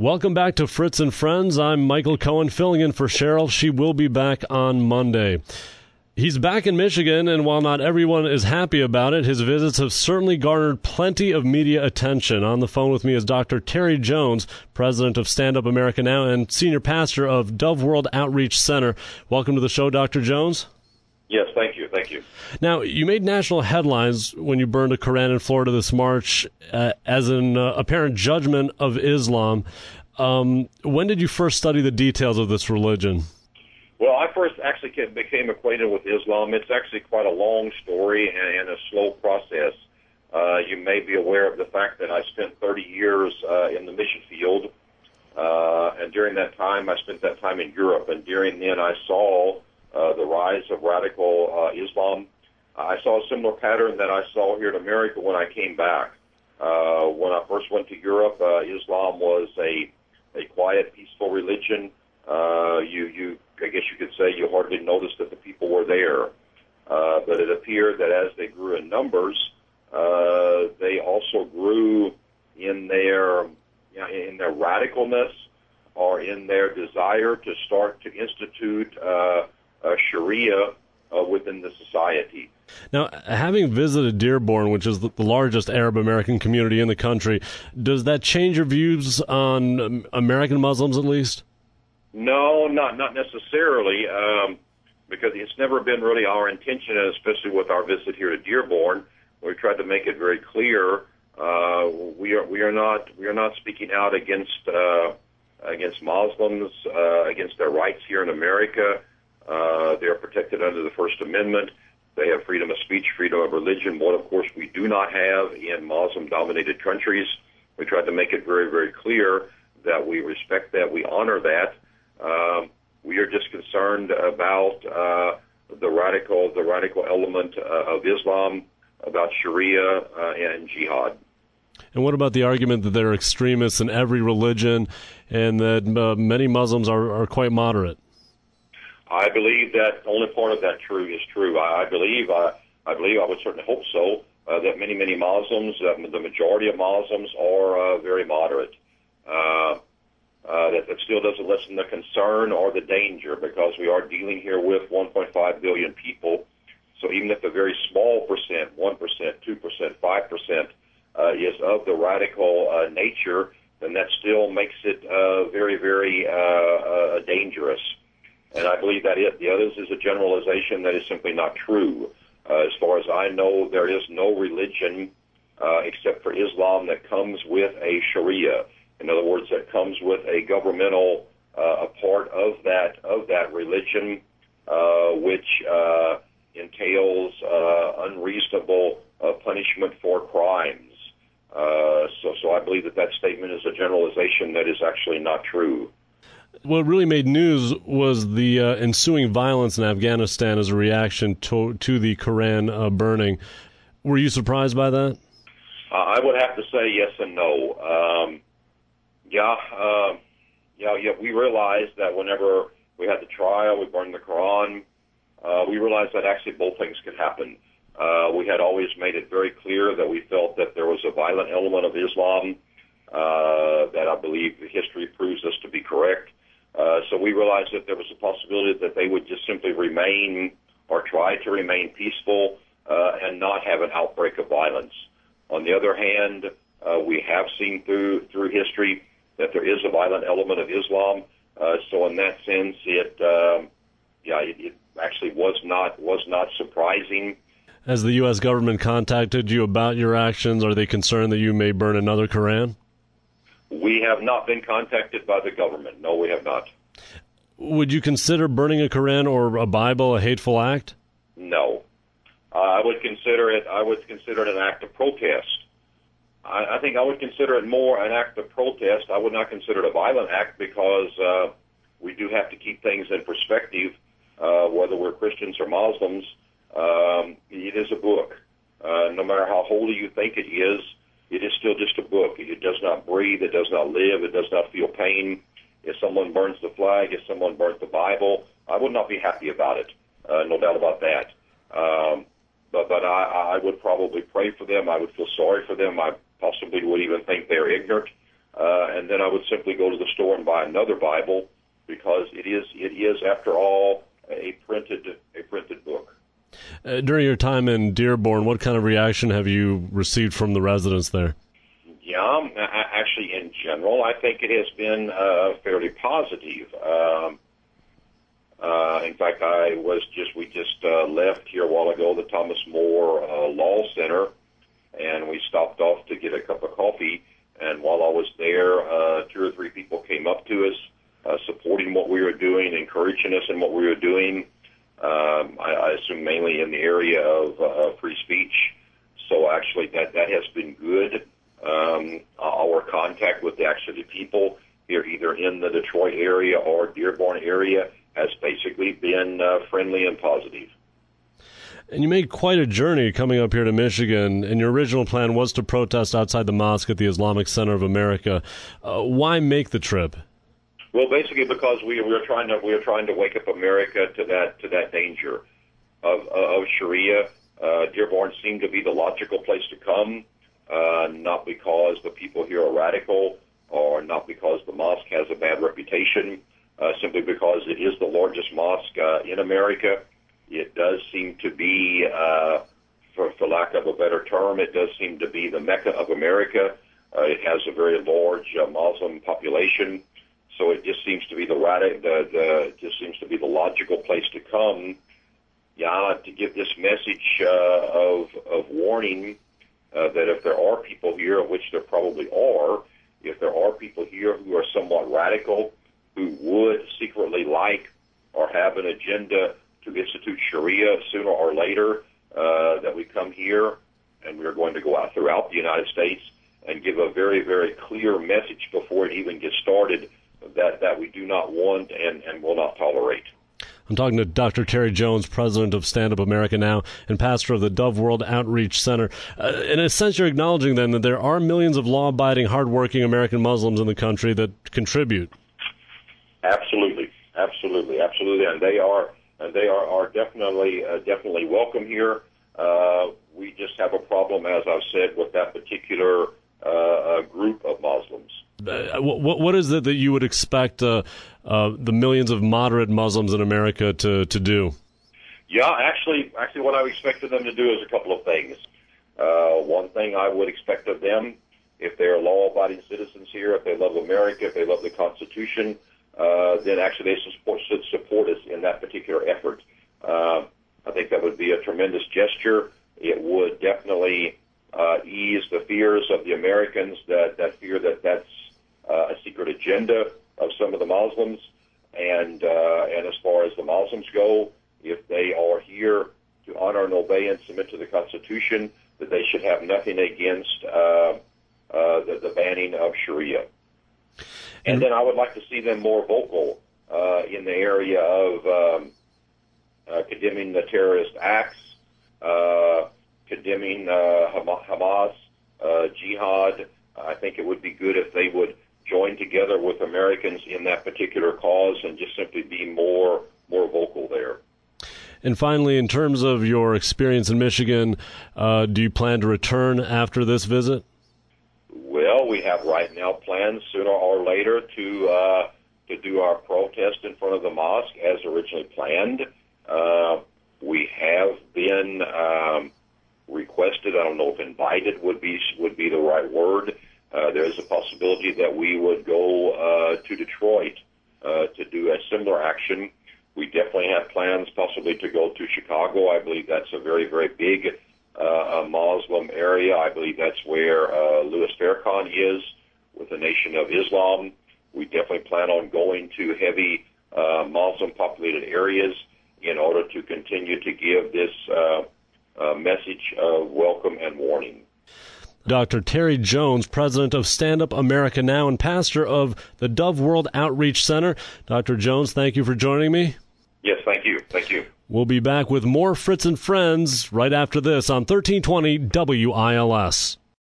Welcome back to Fritz and Friends. I'm Michael Cohen, filling in for Cheryl. She will be back on Monday. He's back in Michigan, and while not everyone is happy about it, his visits have certainly garnered plenty of media attention. On the phone with me is Dr. Terry Jones, president of Stand Up America Now and senior pastor of Dove World Outreach Center. Welcome to the show, Dr. Jones. Yes, thank you. Thank you. Now, you made national headlines when you burned a Koran in Florida this March as an apparent judgment of Islam. When did you first study the details of this religion? Well, I first actually became acquainted with Islam. It's actually quite a long story and a slow process. You may be aware of the fact that I spent 30 years in the mission field, and during that time, I spent that time in Europe, and during then I saw the rise of radical Islam. I saw a similar pattern that I saw here in America when I came back. When I first went to Europe, Islam was a quiet, peaceful religion. I guess you could say you hardly noticed that the people were there. But it appeared that as they grew in numbers, they also grew in their radicalness or in their desire to start to institute Sharia within the society. Now, having visited Dearborn, which is the largest Arab American community in the country, does that change your views on American Muslims, at least? No, not necessarily, because it's never been really our intention, and especially with our visit here to Dearborn, we tried to make it very clear we are not speaking out against Muslims, against their rights here in America. They are protected under the First Amendment. They have freedom of speech, freedom of religion, what, of course, we do not have in Muslim-dominated countries. We tried to make it very, very clear that we respect that, we honor that. We are just concerned about the radical element of Islam, about Sharia and jihad. And what about the argument that there are extremists in every religion and that many Muslims are quite moderate? I believe that only part of that is true. I believe, I would certainly hope so, that many Muslims, the majority of Muslims are very moderate. That still doesn't lessen the concern or the danger, because we are dealing here with 1.5 billion people. So even if a very small percent, 1%, 2%, 5%, is of the radical nature, then that still makes it very, very dangerous. And I believe that the others is a generalization that is simply not true. As far as I know, there is no religion except for Islam that comes with a Sharia. In other words, that comes with a governmental a part of that religion, which entails unreasonable punishment for crimes. So I believe that statement is a generalization that is actually not true. What really made news was the ensuing violence in Afghanistan as a reaction to the Koran burning. Were you surprised by that? I would have to say yes and no. We realized that whenever we had the trial, we burned the Quran, we realized that actually both things could happen. We had always made it very clear that we felt that there was a violent element of Islam, that I believe history proves us to be correct. So we realized that there was a possibility that they would just simply remain or try to remain peaceful and not have an outbreak of violence. On the other hand, we have seen through history that there is a violent element of Islam. So in that sense, it actually was not surprising. Has the U.S. government contacted you about your actions? Are they concerned that you may burn another Koran? We have not been contacted by the government. No, we have not. Would you consider burning a Koran or a Bible a hateful act? No. I would consider it an act of protest. I think I would consider it more an act of protest. I would not consider it a violent act, because we do have to keep things in perspective, whether we're Christians or Muslims. It is a book. No matter how holy you think it is still just a book. It does not breathe. It does not live. It does not feel pain. If someone burns the flag, if someone burns the Bible, I would not be happy about it. No doubt about that. But I would probably pray for them. I would feel sorry for them. I possibly would even think they're ignorant. and then I would simply go to the store and buy another Bible, because it is after all a printed book. During your time in Dearborn, what kind of reaction have you received from the residents there? Yeah, actually, in general, I think it has been fairly positive. In fact, we just left here a while ago the Thomas More Law Center, and we stopped off to get a cup of coffee. And while I was there, 2 or 3 people came up to us, supporting what we were doing, encouraging us in what we were doing. I assume mainly in the area of free speech. So actually, that has been good. Our contact with the people here, either in the Detroit area or Dearborn area, has basically been friendly and positive. And you made quite a journey coming up here to Michigan, and your original plan was to protest outside the mosque at the Islamic Center of America. Why make the trip? Well, basically because we are trying to wake up America to that danger of Sharia. Dearborn seemed to be the logical place to come, not because the people here are radical, or not because the mosque has a bad reputation, simply because it is the largest mosque in America. It does seem to be, for lack of a better term, it does seem to be the Mecca of America. It has a very large Muslim population, so it just seems to be the logical place to come. Yeah, to give this message of warning that if there are people here, of which there probably are, if there are people here who are somewhat radical, who would secretly like or have an agenda to institute Sharia sooner or later, that we come here, and we are going to go out throughout the United States and give a very, very clear message before it even gets started that we do not want and will not tolerate. I'm talking to Dr. Terry Jones, president of Stand Up America Now and pastor of the Dove World Outreach Center. In a sense, you're acknowledging then that there are millions of law-abiding, hardworking American Muslims in the country that contribute. Absolutely, and they are definitely welcome here. We just have a problem, as I've said, with that particular group of Muslims. What is it that you would expect the millions of moderate Muslims in America to do? Yeah, actually, what I expected them to do is a couple of things. One thing I would expect of them, if they are law-abiding citizens here, if they love America, if they love the Constitution, then actually they should support us in that particular effort. I think that would be a tremendous gesture. It would definitely ease the fears of the Americans that fear that that's a secret agenda of some of the Muslims. And as far as the Muslims go, if they are here to honor and obey and submit to the Constitution, that they should have nothing against the banning of Sharia. And then I would like to see them more vocal in the area of condemning the terrorist acts, condemning Hamas, jihad. I think it would be good if they would join together with Americans in that particular cause and just simply be more vocal there. And finally, in terms of your experience in Michigan, do you plan to return after this visit? Well, we have right now plans sooner or later to do our protest in front of the mosque as originally planned. We have been requested. I don't know if invited would be the right word. There is a possibility that we would go to Detroit to do a similar action. We definitely have plans possibly to go to Chicago. I believe that's a very, very big Muslim area. I believe that's where Louis Farrakhan is with the Nation of Islam. We definitely plan on going to heavy Muslim-populated areas in order to continue to give this message of welcome and warning. Dr. Terry Jones, president of Stand Up America Now and pastor of the Dove World Outreach Center. Dr. Jones, thank you for joining me. Yes, thank you. Thank you. We'll be back with more Fritz and Friends right after this on 1320 WILS.